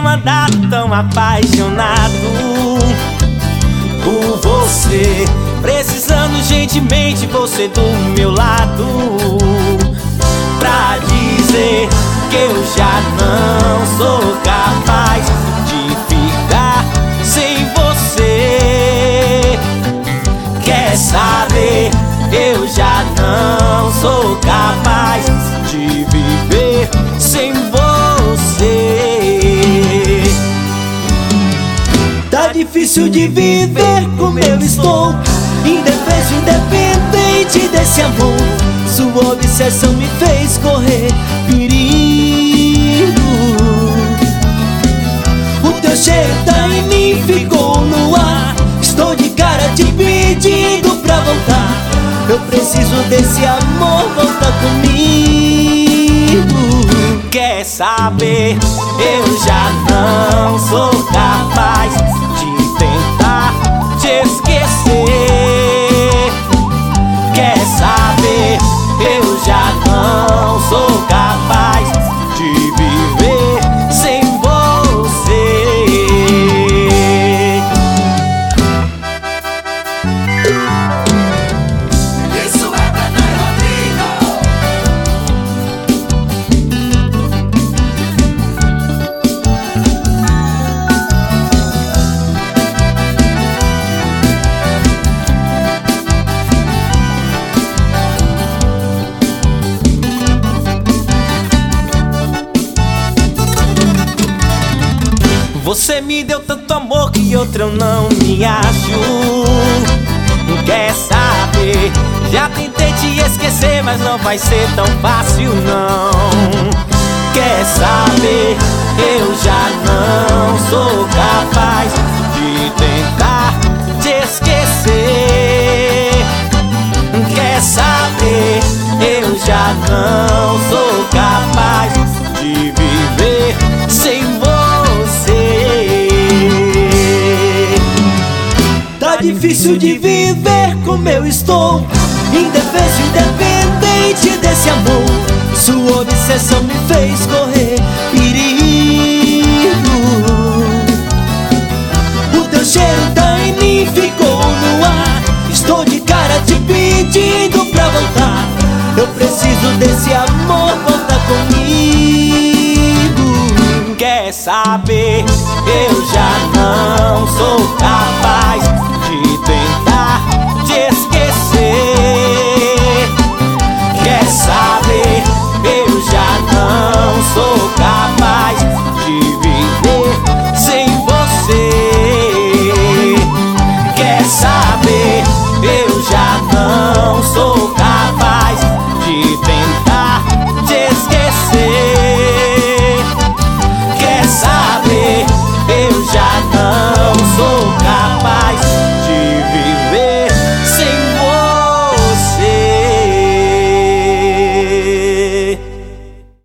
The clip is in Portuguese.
andado tão apaixonado por você, precisando gentilmente você do meu lado, pra dizer que eu já não sou capaz de ficar sem você. Quer saber? Eu já não sou capaz de viver sem você. Tá difícil de viver como eu estou, indefeso, independente desse amor. Sua obsessão me fez correr perigo. O teu cheiro tá em mim, ficou no ar. Estou de cara te pedindo pra voltar. Eu preciso desse amor, volta comigo. Quer saber? Eu já não sou capaz de tentar te esquecer. Quer saber? Eu já não sou capaz de viver sem você. Isso é pra Ney Rodrigo. Você me deu tanto amor que outro eu não me acho. Quer saber? Já tentei te esquecer, mas não vai ser tão fácil não. Quer saber? Eu já não sou capaz de tentar te esquecer. Quer saber? Eu já não sou capaz de viver sem você. Tá difícil de viver como eu estou, indefeso, independente desse amor. Sua obsessão me fez correr perigo. O teu cheiro tá em mim, ficou no ar. Estou de cara te pedindo pra voltar. Eu preciso desse amor, volta comigo. Quer saber? Eu já não sou capaz